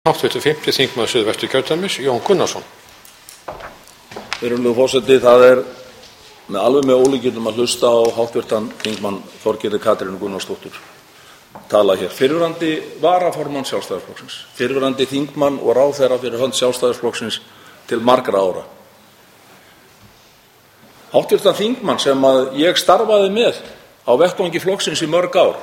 Háttvirtur 5. þingmaður Suðvesturkjördæmis, Jón Gunnarsson. Virðulegur forseti, það alveg með ólíkindum að hlusta á háttvirtan þingmann Þorgerði Katrínu Gunnarsdóttur tala hér. Fyrrverandi varaformann Sjálfstæðisflokksins, fyrrverandi þingmann og ráðherra fyrir hönd Sjálfstæðisflokksins til margra ára. Háttvirtan þingmann sem að ég starfaði með á vettvangi flokksins í mörg ár.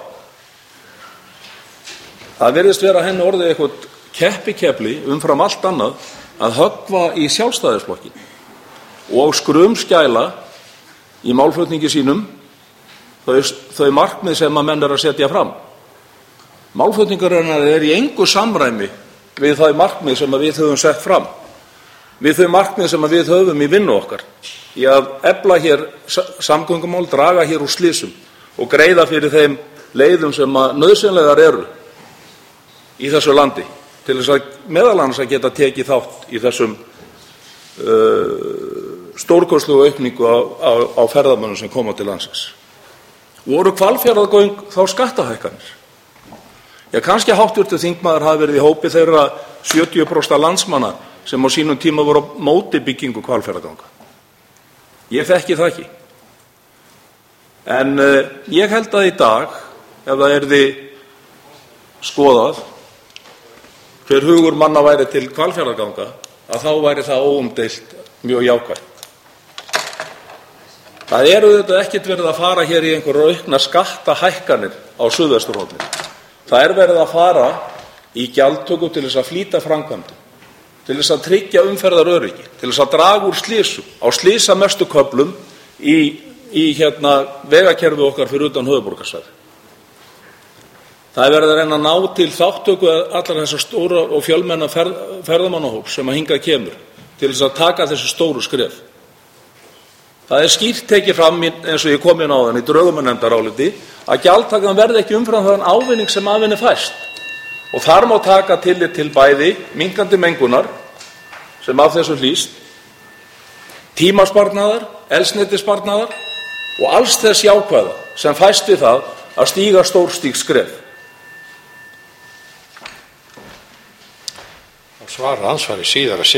Það virðist vera henni orðið eitthvað keppikefli umfram allt annað að höggva í Sjálfstæðisflokkin og skrumskæla í málflutningi sínum þau markmið sem að menn að setja fram. Málflutningurinnar í engu samræmi við þau markmið sem að við höfum sett fram, við þau markmið sem að við höfum í vinnu okkar í að efla hér samgöngumál, draga hér úr slysum og greiða fyrir þeim leiðum sem að nauðsynlegar eru í þessu landi til þess að meðal annars að geta tekið þátt í þessum stórkostlegu aukningu á ferðamönnum sem koma til landsins. Voru Hvalfjarðargöng þá skattahækkanir? Já, kannski háttvirtur þingmaður hafi verið í hópi þeirra 70% landsmanna sem á sínum tíma voru á móti byggingu Hvalfjarðarganga. Ég þekki það ekki. En ég held að í dag, ef það yrði skoðað hver hugur manna væri til Hvalfjarðarganga, að þá væri það óumdeilt mjög jákvætt. Það auðvitað ekkert verið að fara hér í einhverjar auknar skattahækkanir á Suðvesturhorninu. Það verið að fara í gjaldtöku til þess að flýta framkvæmdum, til þess að tryggja umferðaröryggi, til þess að draga úr slysum á slysamestu köflum í vegakerfi okkar fyrir utan höfuðborgarsvæðið. Það verið að reyna að ná til þátttöku allar þessar stóra og fjölmenna ferðamannahóps sem að hingað kemur til þess að taka þessi stóru skref. Það skýrt tekið fram eins og ég kom inn á þann í drögumanefndaráliti að gjaldtakan verði ekki umfram þann ávinning sem af henni fæst. Og þar má taka tillit til bæði minnkandi mengunar sem af þessu hlýst, tímasparnaðar, eldsneytisparnaðar og alls þess jákvæða sem fæst við það að stíga stórstíg skref. Svara ansvari síðara